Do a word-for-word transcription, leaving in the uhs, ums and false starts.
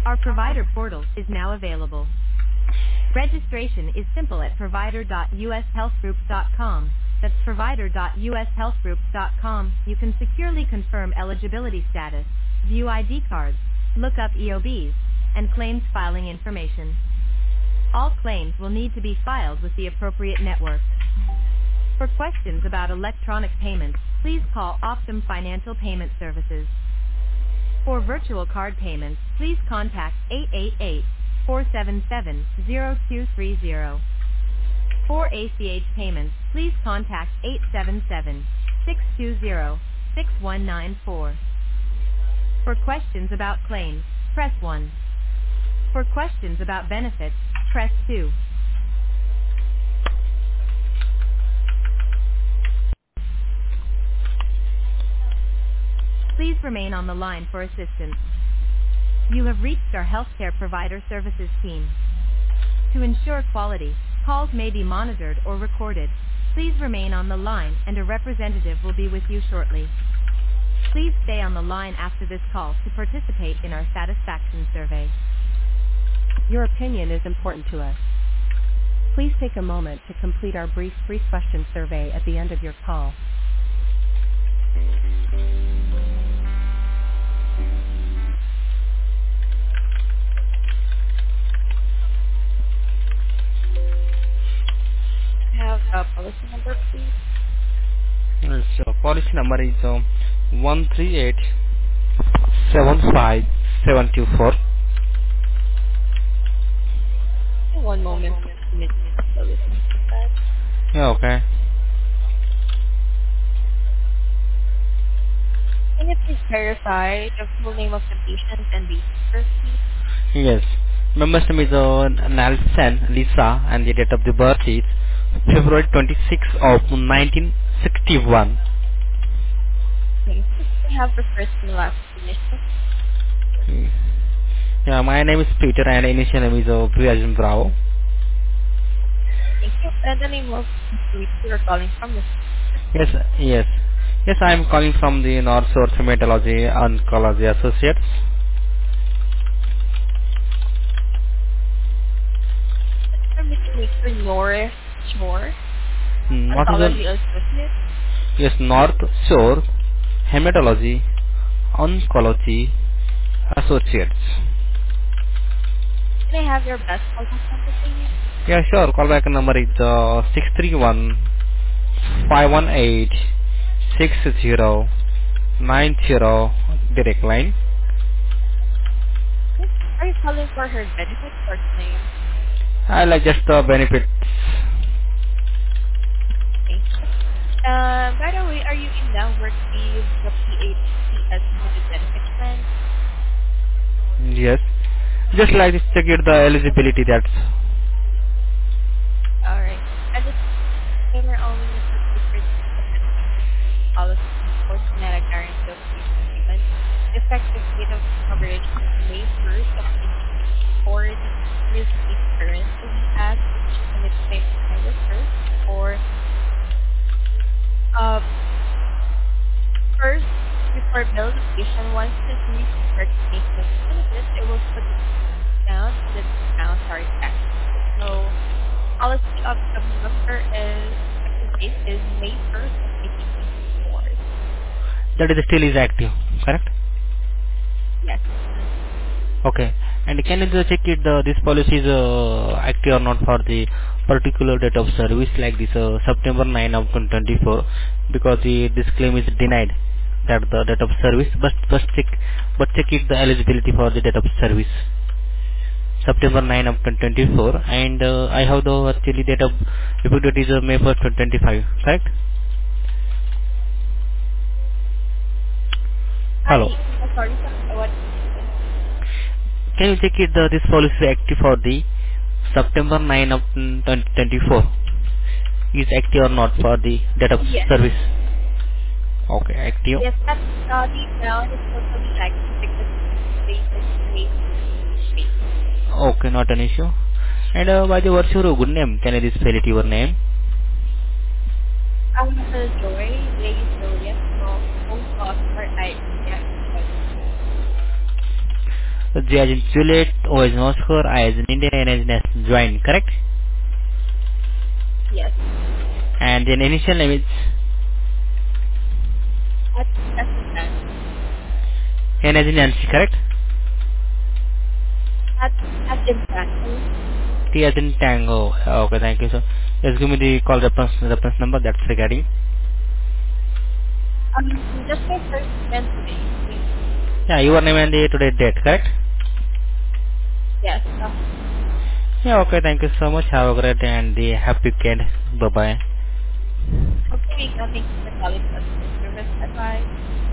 Our provider portal is now available. Registration is simple at provider dot u s health groups dot com. That's provider dot u s health groups dot com. You can securely confirm eligibility status, view I D cards, look up E O Bs, and claims filing information. All claims will need to be filed with the appropriate network. For questions about electronic payments, please call Optum Financial Payment Services. For virtual card payments, please contact eight eight eight, four seven seven, zero two three zero. For A C H payments, please contact eight seven seven, six two zero, six one nine four. For questions about claims, press one. For questions about benefits, press two. Please remain on the line for assistance. You have reached our healthcare provider services team. To ensure quality, calls may be monitored or recorded. Please remain on the line and a representative will be with you shortly. Please stay on the line after this call to participate in our satisfaction survey. Your opinion is important to us. Please take a moment to complete our brief three-question survey at the end of your call. Have a policy number, please? So policy number is uh, one three eight seven five seven two four. One moment. Minute. So we can check that. Yeah, okay. Can you please verify the full name of the patient and the birth, please? Yes. Member's name is uh, Nelson Lisa and the date of the birth is February twenty-sixth of nineteen sixty-one. Okay. Please have the first and last initial. Mm. Yeah, my name is Peter and initial name is uh, Brian Bravo. Thank you. And the name of the which you are calling from is Yes, yes. Yes, I am calling from the North Shore Hematology Oncology Associates. Mister North Shore Hmm, what is Oncology the... Associate. Yes, North Shore Hematology Oncology Associates. Can I have your best contact number, please? Yeah, sure. Callback number is uh, six three one, five one eight, six zero nine zero direct line. Yes. Are you calling for her benefit or claim? I like just the benefits. Thank you. Uh, by the way, are you in network with the P H C estimated benefit plan? Yes. Just like to check it the eligibility that's... All right. And this disclaimer only Mister Peter policy was not a guarantee of future payment. The effective date of coverage is May first of twenty twenty-four. The is the current to be at which limit claim can refer or uh first before bill the patient wants to do the correct statement benefits, it will put the discount and the discounts are taxable. So policy of the number is effective date is May first of twenty twenty-four. That is still is active, correct? Yes. Mm. Okay. And can you just check it the this policy is uh, active or not for the particular date of service like this uh, September ninth of twenty twenty-four, because the, this claim is denied that the date of service, but but check but check it the eligibility for the date of service September ninth of twenty twenty-four, and uh, I have the actually date of effective date is uh, May first twenty twenty-five, correct? Hello. I I'm sorry sir, what did you say? Can you check it the this policy is active for the September ninth of twenty twenty-four? Is active or not for the date of Yes. service? Okay, active. Yes, that uh, the account is totally active because it's dated May first each day. Okay, not an issue. And uh, by the what's your good name? Can I just spell it your name? I'm Mister Joy, J Juliet, so both Oscar I yeah, J as in Juliet, O as in Oscar, I as in India, N as in Nas- join, correct? Yes. And then initial name is At assistant. N as in Nancy, correct? At assistant. T as in Tango. Okay, thank you, sir. Just give me the call reference reference number that's regarding. Um, just my first and today's name. Yeah, your name and the today date, correct? Yes. Uh, Yeah, okay, thank you so much. Have a great day and the happy weekend. Bye bye. okay, we can thank you for calling customer service. Bye bye.